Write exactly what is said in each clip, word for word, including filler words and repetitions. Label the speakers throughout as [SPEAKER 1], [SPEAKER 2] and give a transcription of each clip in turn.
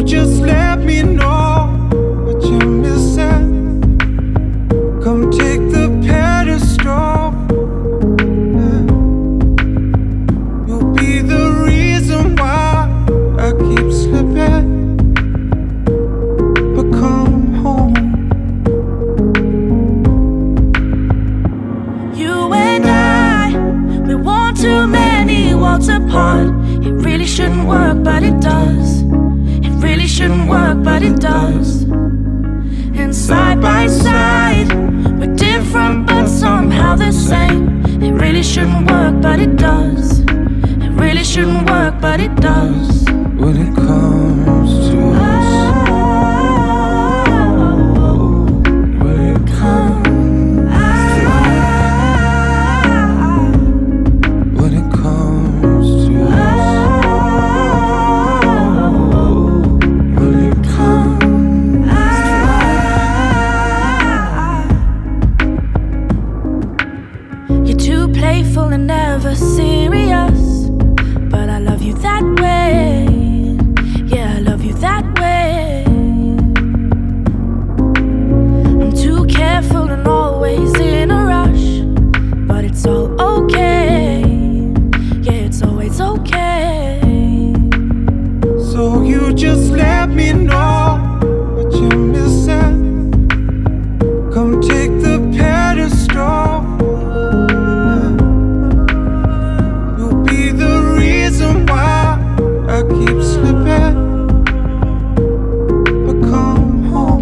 [SPEAKER 1] just let me know what you're missing. Come take the pedestal. Yeah. You'll be the reason why I keep slipping. But come home.
[SPEAKER 2] You and I, we want too many worlds apart. It really shouldn't work, but it does. It really shouldn't work, but it does. And side by side, we're different but somehow the same. It really shouldn't work, but it does. It really shouldn't work, but it does.
[SPEAKER 1] When it comes to us, when it comes when it comes to us, when it comes
[SPEAKER 2] You're too playful and never serious, but I love you that way. Yeah, I love you that way. I'm too careful and always in a rush, but it's all okay. Yeah, it's always okay.
[SPEAKER 1] so you just let me know what you're missing. Come take the pedestal. You'll be the reason why I keep slipping. But come home.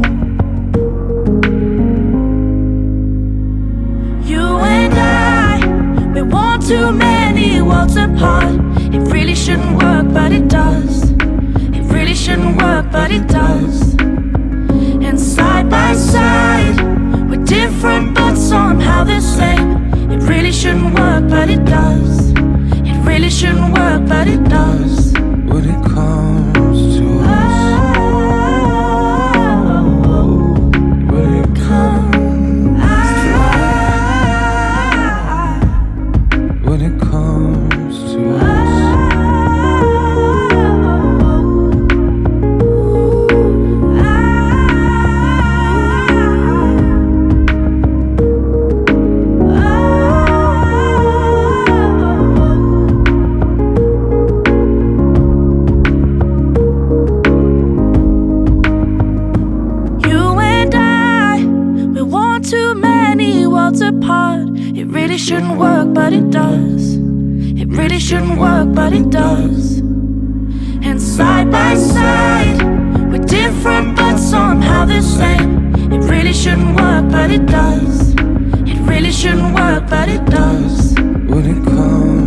[SPEAKER 2] You and I, we want too many worlds apart. It really shouldn't work, but it does. It really shouldn't work, but it does. And side by side, we're different but somehow the same. It really shouldn't work, but it does. It really shouldn't work, but it does.
[SPEAKER 1] When it comes to us, when it comes when it comes to us.
[SPEAKER 2] You and I, we want too many worlds apart. It really shouldn't work, but it does. It really shouldn't work, but it does. And side by side, we're different but somehow the same. It really shouldn't work, but it does. It really shouldn't work, but it does.
[SPEAKER 1] When it comes